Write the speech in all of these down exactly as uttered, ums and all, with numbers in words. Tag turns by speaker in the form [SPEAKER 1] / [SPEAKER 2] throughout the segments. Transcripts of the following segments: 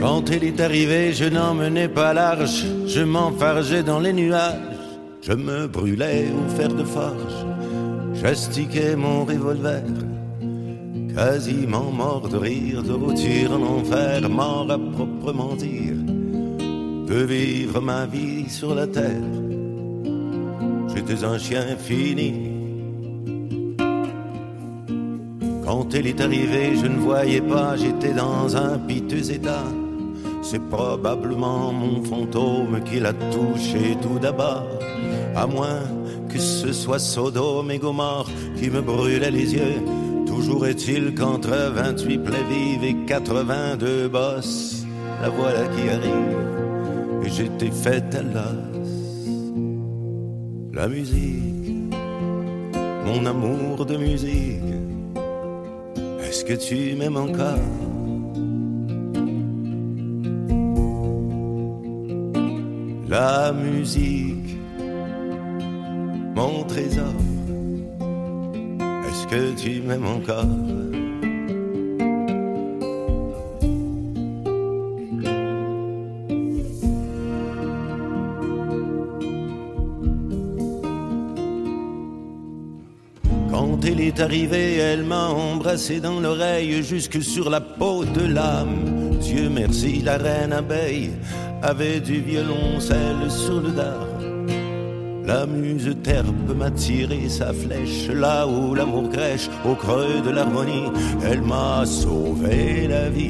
[SPEAKER 1] Quand elle est arrivée, je n'en menais pas large. Je m'enfargeais dans les nuages. Je me brûlais au fer de forge. J'astiquais mon revolver. Quasiment mort de rire, de rôtir en enfer. Mort à proprement dire de vivre ma vie sur la terre. J'étais un chien fini. Quand elle est arrivée, je ne voyais pas, j'étais dans un piteux état. C'est probablement mon fantôme qui l'a touché tout d'abord. À moins que ce soit Sodome et Gomorrhe qui me brûlait les yeux. Toujours est-il qu'entre vingt-huit plaies vives et quatre-vingt-deux bosses, la voilà qui arrive, et j'étais faite à l'os. La musique, mon amour de musique, est-ce que tu m'aimes encore? La musique, mon trésor, est-ce que tu m'aimes encore? Quand elle est arrivée, elle m'a embrassé dans l'oreille jusque sur la peau de l'âme. Dieu merci, la reine abeille avait du violoncelle sur le dard. La muse terpe m'a tiré sa flèche là où l'amour crèche, au creux de l'harmonie. Elle m'a sauvé la vie.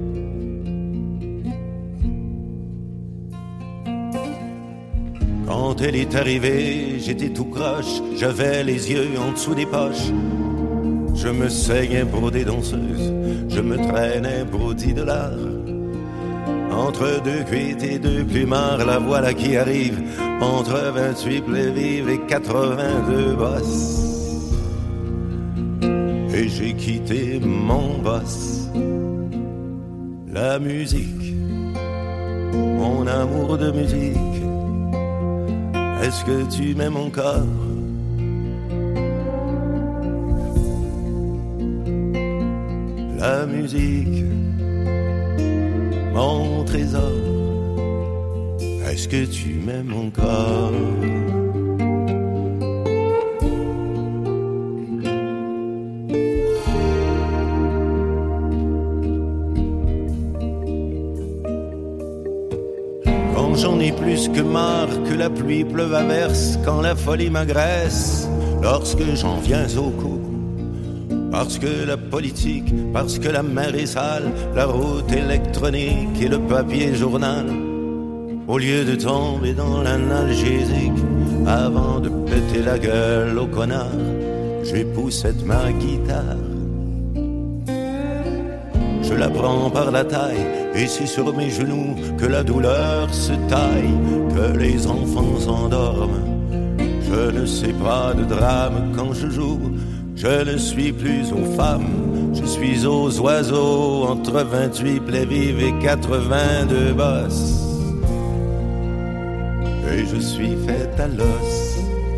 [SPEAKER 1] Quand elle est arrivée, j'étais tout croche, j'avais les yeux en dessous des poches. Je me saignais pour des danseuses, je me traînais pour dix dollars. Entre deux cuites et deux plumards, la voilà qui arrive. Entre vingt-huit plaies vives et quatre-vingt-deux bosses. Et j'ai quitté mon boss. La musique, mon amour de musique, est-ce que tu m'aimes encore? La musique, mon trésor, est-ce que tu m'aimes encore? Quand j'en ai plus que marre, que la pluie pleuve à verse, quand la folie m'agresse, lorsque j'en viens au cou. Parce que la politique, parce que la mer est sale, la route électronique et le papier journal. Au lieu de tomber dans l'analgésique, avant de péter la gueule au connard, j'époussette ma guitare. Je la prends par la taille, et c'est sur mes genoux que la douleur se taille, que les enfants s'endorment. Je ne sais pas de drame quand je joue. Je ne suis plus aux femmes, je suis aux oiseaux, entre vingt-huit plaies vives et quatre-vingt-deux bosses. Et je suis faite à l'os.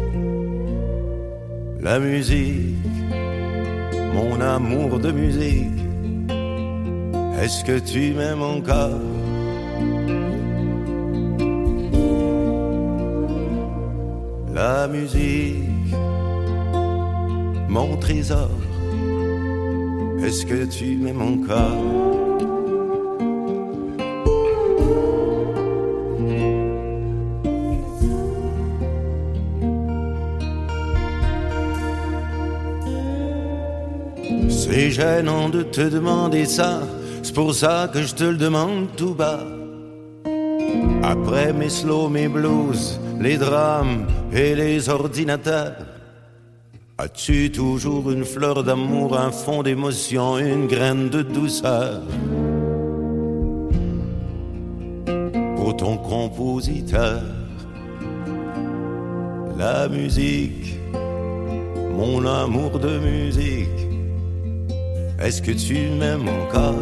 [SPEAKER 1] La musique, mon amour de musique, est-ce que tu m'aimes encore? La musique, mon trésor, est-ce que tu m'aimes encore? C'est gênant de te demander ça, c'est pour ça que je te le demande tout bas. Après mes slows, mes blues, les drames et les ordinateurs, as-tu toujours une fleur d'amour, un fond d'émotion, une graine de douceur pour ton compositeur? La musique, mon amour de musique, est-ce que tu m'aimes encore?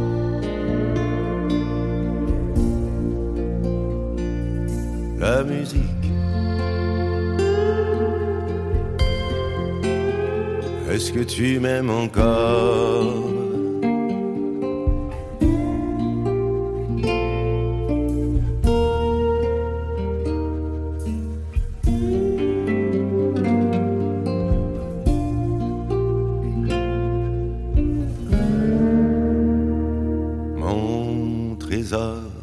[SPEAKER 1] La musique, est-ce que tu m'aimes encore? heures